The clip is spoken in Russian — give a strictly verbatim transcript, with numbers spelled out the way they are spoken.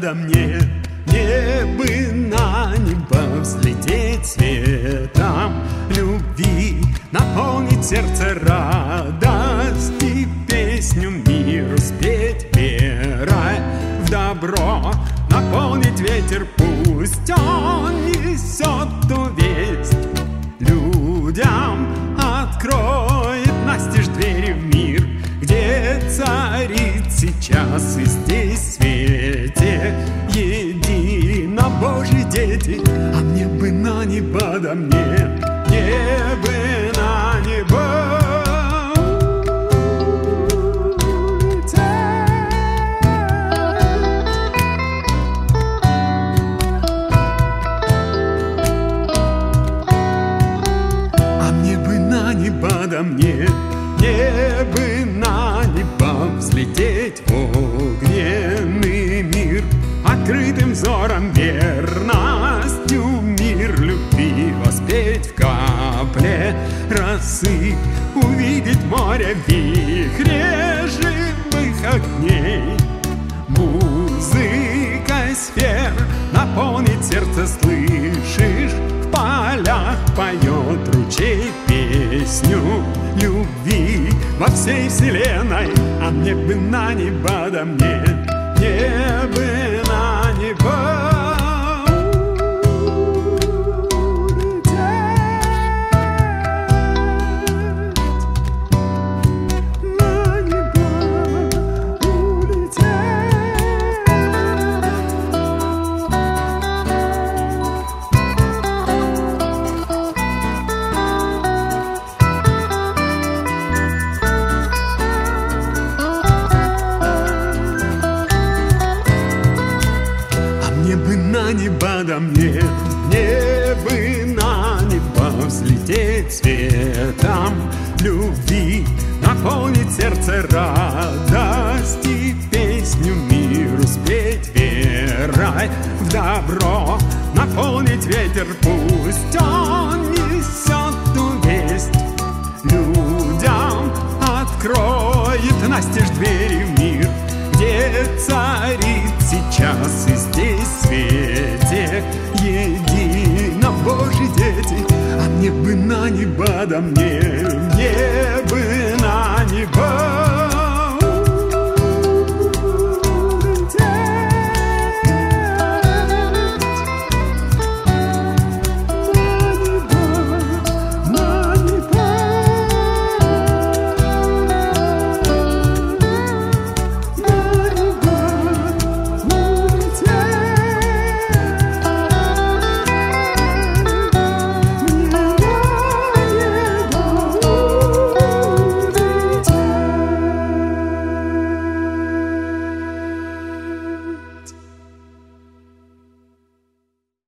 да мне, мне бы на небо взлететь светом любви, наполнить сердце радость и песню миру спеть верой в добро, наполнить ветер, пусть он несет ту весть людям, откроет настежь двери в мир, где царит сейчас и здесь в свете едино Божьи дети. А мне бы на небо, да мне, мне бы на небо улететь. А мне бы на небо, да мне, мне бы на небо взлететь в огненный мир, открытым взором верностью мир любви воспеть в капле росы, увидеть море в вихре живых огней, музыкой сфер наполнить сердце, слышишь, в полях поет ручей песню любви во всей вселенной. А мне бы на небо, да мне, мне бы на небо на небо, да мне, мне бы на небо взлететь светом любви, наполнить сердце радость и песню миру спеть верой в добро, наполнить ветер, пусть он несет ту весть людям, откроет настежь двери в мир, где царит сейчас и здесь в свете едино Божьи дети. А мне бы на небо, да мне,